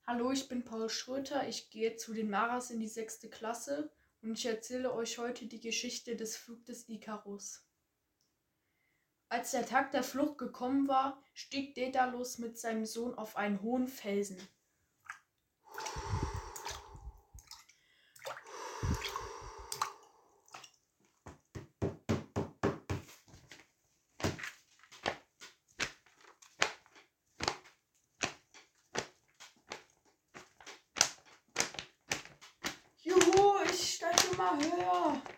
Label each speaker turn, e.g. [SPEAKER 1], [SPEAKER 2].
[SPEAKER 1] Hallo, ich bin Paul Schröter. Ich gehe zu den Maras in die 6. Klasse und ich erzähle euch heute die Geschichte des Flugs des Ikarus. Als der Tag der Flucht gekommen war, stieg Daedalus mit seinem Sohn auf einen hohen Felsen. Juhu, ich steige immer höher.